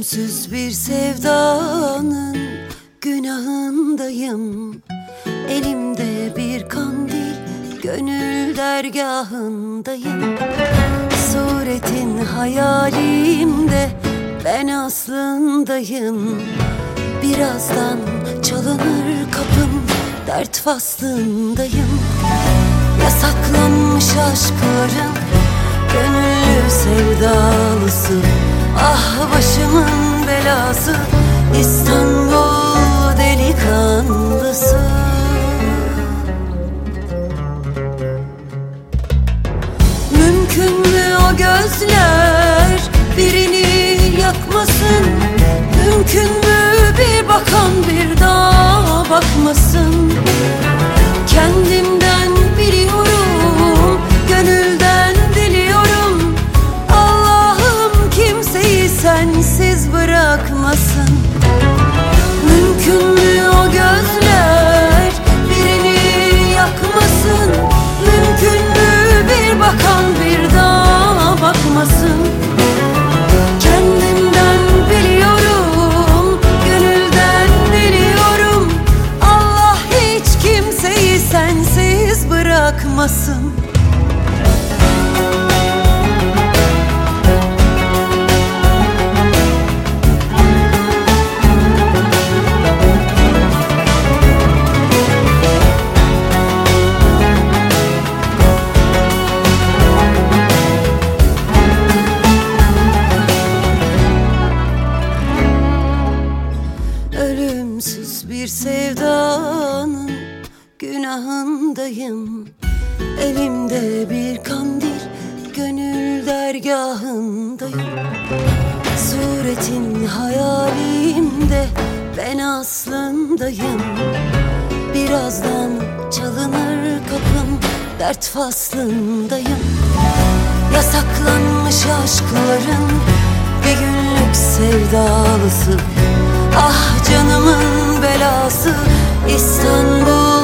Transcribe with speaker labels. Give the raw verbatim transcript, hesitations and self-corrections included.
Speaker 1: Ölümsüz bir sevdanın günahındayım. Elimde bir kandil, gönül dergahındayım. Suretin hayalimde, ben aslındayım. Birazdan çalınır kapım, dert faslındayım. Yasaklanmış aşkların gönüllü sevdalısı. Ah başımın belası, İstanbul delikanlısı. Mümkün mü o gözler birini yakmasın? Mümkün mü bir bakan bir daha bakmasın? Kendimden biliyorum, gönülden diliyorum. Allah'ım kimseyi sensiz bırakmasın. Mümkün mü o gözler birini yakmasın? Mümkün mü bir bakan bir daha bakmasın? Kendimden biliyorum, gönülden diliyorum. Allah hiç kimseyi sensiz bırakmasın. Ölümsüz bir sevdanın günahındayım. Elimde bir kandil, gönül dergahındayım. Suretin hayalimde, ben aslındayım. Birazdan çalınır kapım, dert faslındayım. Yasaklanmış aşkların bir günlük sevdalısı. Ah canımın belası, İstanbul